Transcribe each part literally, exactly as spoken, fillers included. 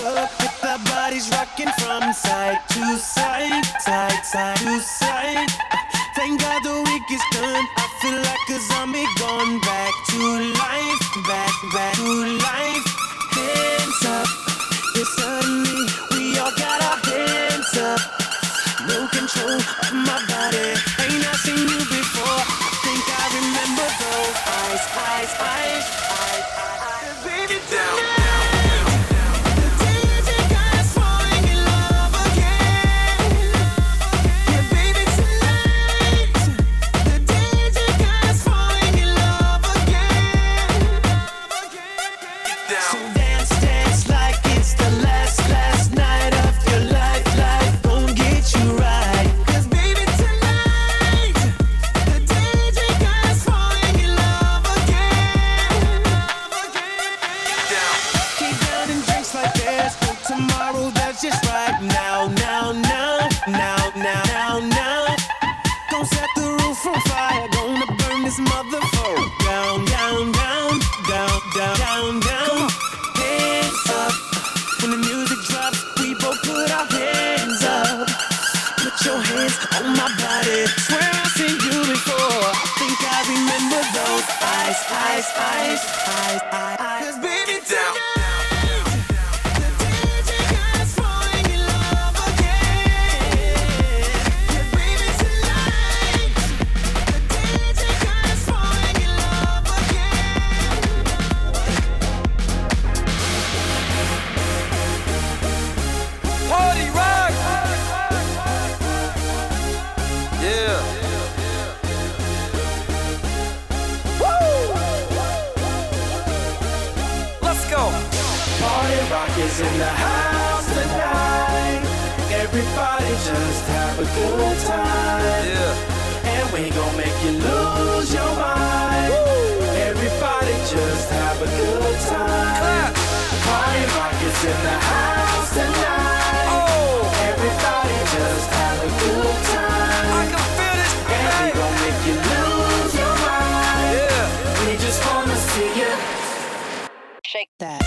club with the bodies rocking from side to side, side, side to side. Thank God the week is done. I feel like a zombie gone back to life, back, back to life. Hands up, yeah, suddenly we all got our hands up. No control of my body. Ain't I seen you before? I think I remember those eyes, eyes, eyes, eyes, eyes. Baby, down. Just right now, now, now, now, now, now, now. Gonna set the roof on fire, gonna burn this motherfucker down, down, down, down, down, down, down. Hands up, when the music drops, we both put our hands up. Put your hands on my body. Swear I've seen you before. I think I remember those eyes, eyes, eyes, eyes, eyes, eyes. 'Cause baby, down. Is in the house tonight. Everybody just have a good time. Yeah. And we gon' make you lose your mind. Woo. Everybody just have a good time. Clap. Party rock is in the house tonight. Oh. Everybody just have a good time. I can feel this. And we gon' make you lose your mind. Yeah. We just wanna see you shake that.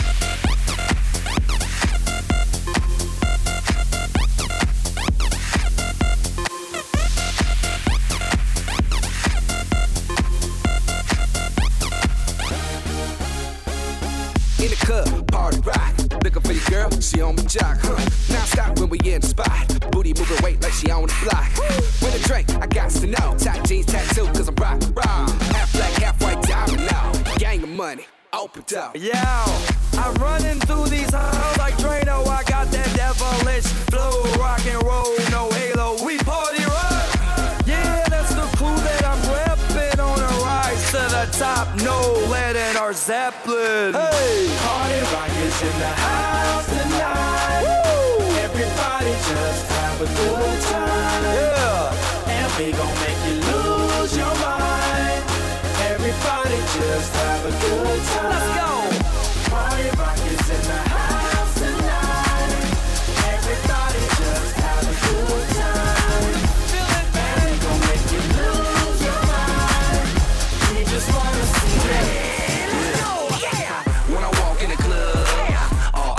In the club, party rock. Looking for your girl, she on my jock, huh? Now stop when we in the spot. Booty moving weight like she on the block. With a drink, I got to know. Tight jeans tattoo, cause I'm rock, rock. Half black, half white diamond now. Gang of money, open up. Yo, I'm running through these halls like Drano. I got that devilish flow. Rock and roll, no halo. We party rock. Yeah, that's the crew that I'm repping on a rise to the top. No lead in our Zeppelin. Hey, party rock is in the house tonight. Woo. Everybody just have a good time. Yeah, and we gon' make you lose your mind. Everybody just have a good time. Let's go. Party rock is in the house tonight. Everybody just have a good time. Feel it, man. And we gon' make you lose your mind. We just wanna see it. When I walk in the club, all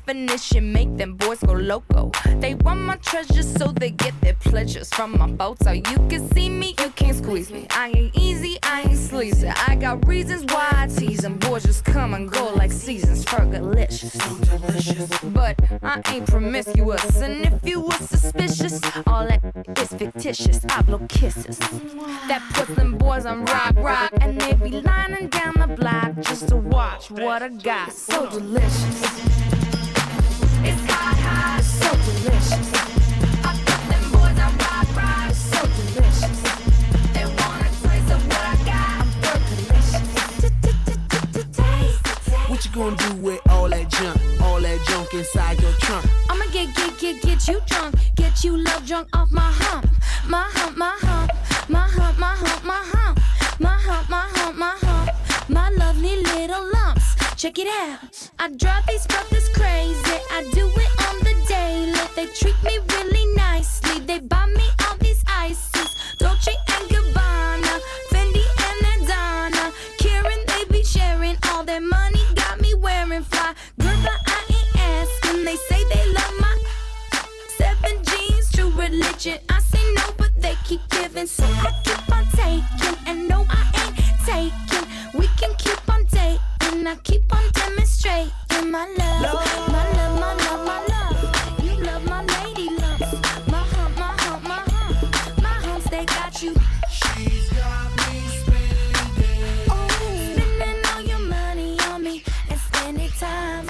definition, make them boys go loco. They want my treasures so they get their pleasures from my photo. You can see me, you can't squeeze me. I ain't easy, I ain't sleazy. I got reasons why I tease them. Boys just come and go like seasons. Fergalicious, so delicious. But I ain't promiscuous, and if you were suspicious, all that is fictitious. I blow kisses that puts them boys on rock, rock, and they be lining down the block just to watch what I got. So delicious. It's hot, hot, so delicious. I put them boys on rock, rock, so delicious. They want a taste of what I got. I'm Fergalicious. What you gonna do with all that junk, all that junk inside your trunk? I'ma get, get, get, get you drunk, get you love drunk off my hump, my hump, my hump, my hump, my hump, my hump, my hump, my hump, my hump, my lovely little lumps. Check it out. I drive these brothers crazy. I do it on the daily. They treat me really nicely. They buy me all these ices, Dolce and Gabbana, Fendi and Adana. Karen, they be sharing all their money. Got me wearing fly. Girl, but I ain't asking. They say they love my seven jeans, true religion. I say no, but they keep giving, so I keep on taking. And no, I ain't taking. We can keep on dating. I keep on demonstrating my love, love, my love, my love, my love. You love my lady lumps, my hump, my hump, my hump, my humps. They got you. She's got me spending. Oh, spending all your money on me and spending time.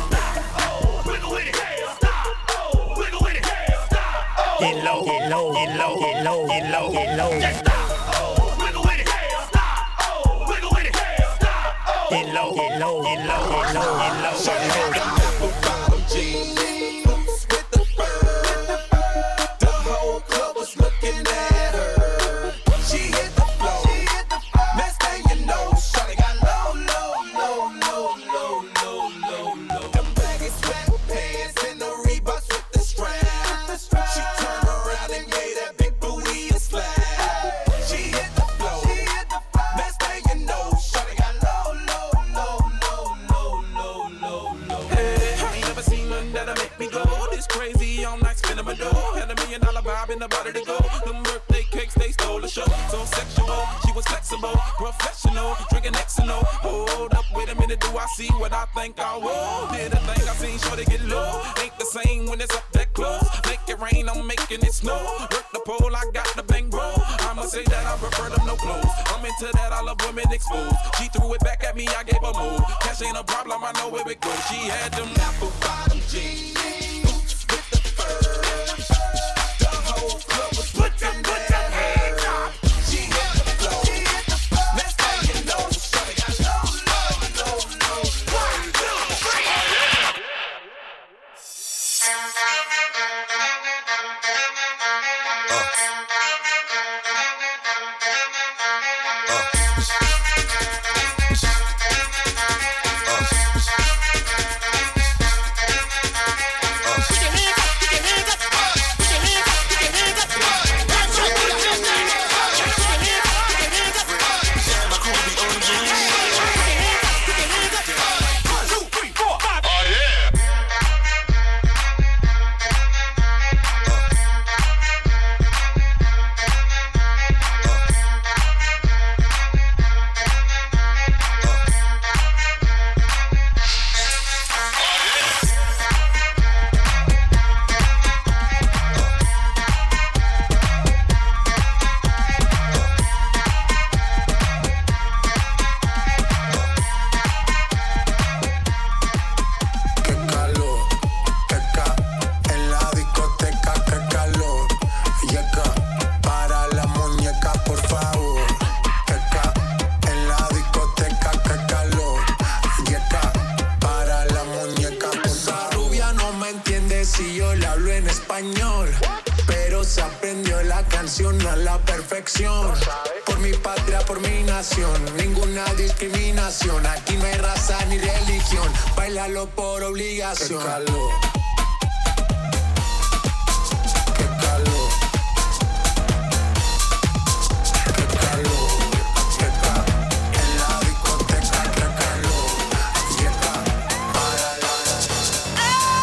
Oh, wiggle with it, stop. Oh, wiggle with it, stop. Oh, get low, get low, get low, get low, get low, get low. Oh, wiggle with it, stop. Oh, wiggle with it, stop. Oh, get low, get low, get low, get low, get low, get low. apple bottom jeans with the fur. The whole club was looking at her. She hit the floor. Next thing you know, shawty got low, low, low, low, low, low, low, low. The baggy sweatpants and the Reeboks with the strap. She turned around and gave that big booty a slap. She hit the floor. Next thing you know, shawty got low, low, low, low, low, low, low, low. Hey, I ain't never seen one that'll make me go this crazy all night, spinning my dough. Had a million dollar vibe in the body to go. Them birthday cakes, they stole the show. So sexual, she was flexible, professional, drinking X and O. Hold up, wait a minute, do I see what I think I will? Did a thing I seen, sure they get low. Ain't the same when it's up that close. Make it rain, I'm making it snow. Work the pole, I got the bang bro. I'ma say that I prefer them no clothes. I'm into that, I love women exposed. She threw it back at me, I gave her move. Cash ain't a problem, I know where it goes. She had them apple bottom jeans, boots with the fur. The whole club was looking at her. She hit the floor. Next thing you know, shawty got low, low, low, low. One, two, three. a la perfección. Por mi patria, por mi nación, ninguna discriminación. Aquí no hay raza ni religión, bailalo por obligación. Qué calor, qué calor, qué calor, qué calor. En la discoteca, qué calor. Llega para la...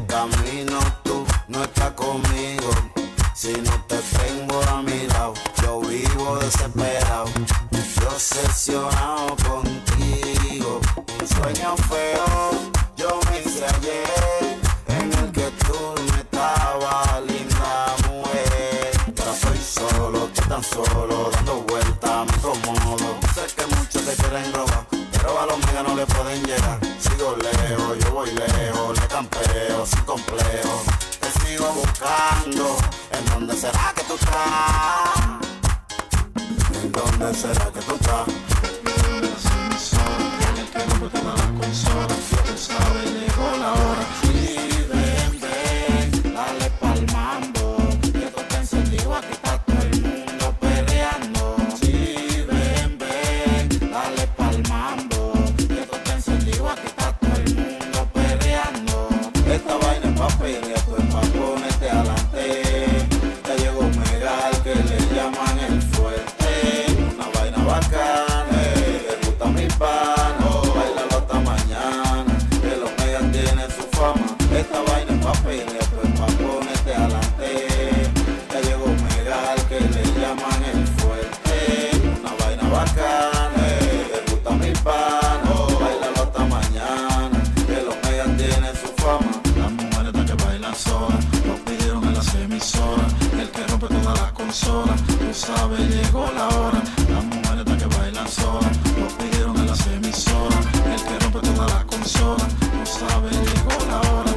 camino tú no estás conmigo. Si no te tengo a mi lado, yo vivo desesperado, yo obsesionado contigo. Un sueño feo yo me hice ayer, en el que tú no estabas, linda mujer. Ahora estoy solo, estoy tan solo, dando vueltas, me incomodo. Sé que muchos te quieren robar, pero a los míos no le pueden llegar. Sigo lejos, yo voy lejos, le campeo sin complejo. Te sigo buscando, ¿en dónde será que tú estás? ¿En dónde será que tú estás? El que rompe toda la consola, tú sabes, llegó la hora. Sí, ven, ven, dale pa'l mambo, que esto está encendido, aquí está todo el mundo perreando. Sí, ven, ven, dale pa'l mambo, que esto está encendido, aquí está todo el mundo perreando. Esta vaina es pa' pelear, esto es pa' ponerte adelante. Ya llegó Megal, que le llaman el fuerte. Una vaina bacana, le gusta mi pano. Bailalo hasta mañana, que los Megal tienen su fama. Esta vaina es pa' pelear, esto es pa' ponerte adelante. Ya llegó Megal, que le llaman el fuerte. Una vaina bacana, le gusta mi pano. Bailalo hasta mañana, que los Megal tienen su fama. Las mujeres que bailan solas, lo pidieron en las emisoras. El que rompe toda la consola, tú sabes, llegó la hora. Las mujeres que bailan solas, lo pidieron en las emisoras. El que rompe toda la consola, tú sabes, llegó la hora.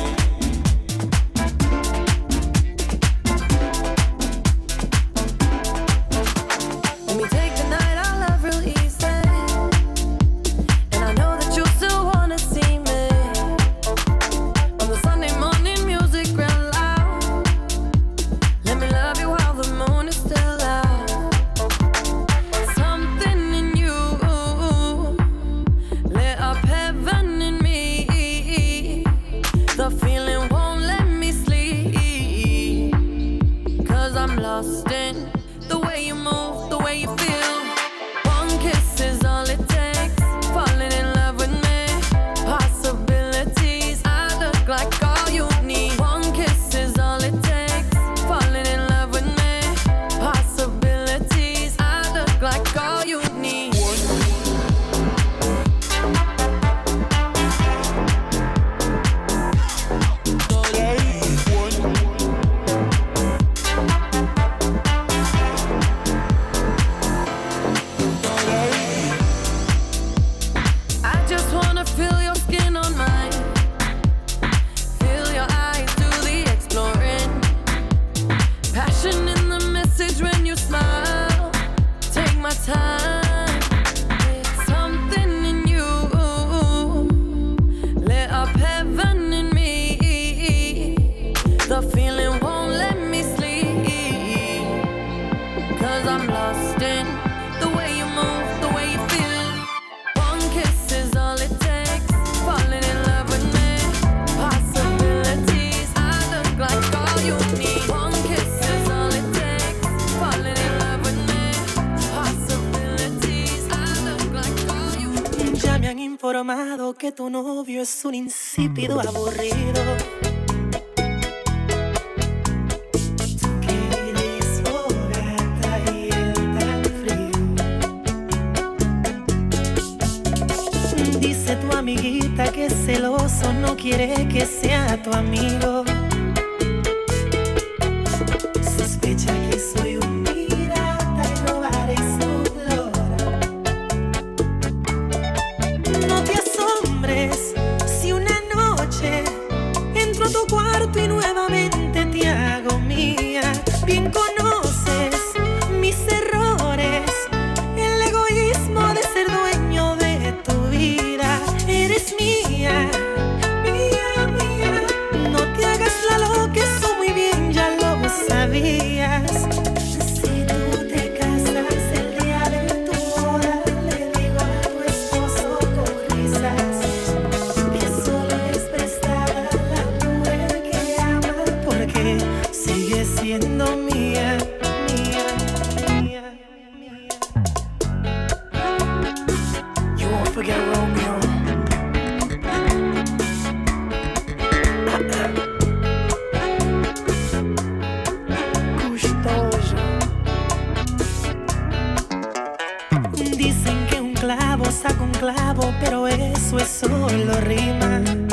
Let me take the night I love real easy, and I know that you still wanna see me. On the Sunday morning music real loud, let me love you while the moon is still out. Something in you lit up heaven in me. The feeling won't let me sleep, 'cause I'm lost in the way you move, the way you feel. One kiss is all it takes, falling in love with me. Possibilities, I look like all you need. One kiss is all it takes, falling in love with me. Possibilities, I look like all you need. I just wanna feel your skin on mine, feel your eyes do the exploring. Passion in the message when you smile. Take my time. Something in you lit up heaven in me. The feeling won't let me sleep, 'cause I'm lost in the way you move, the way you feel. One kiss is all it takes, falling in love with me. Possibilities, I look like all you need. One kiss is all it takes, falling in love with me. Possibilities, I look like all you need. Ya me han informado que tu novio es un insípido aburrido. Tú que eres fogata y él tan frío. Dice tu amiguita que es celoso, no quiere que sea tu amigo. Sospecha que soy un pirata y robaré su flora. No te asombres si una noche entro a tu cuarto y nuevamente te hago mía. Bien conoces mis errores, el egoísmo de ser dueño de tu vida. Eres mía, mía, mía. No te hagas la loca, eso muy bien ya lo sabías. eso es solo rima.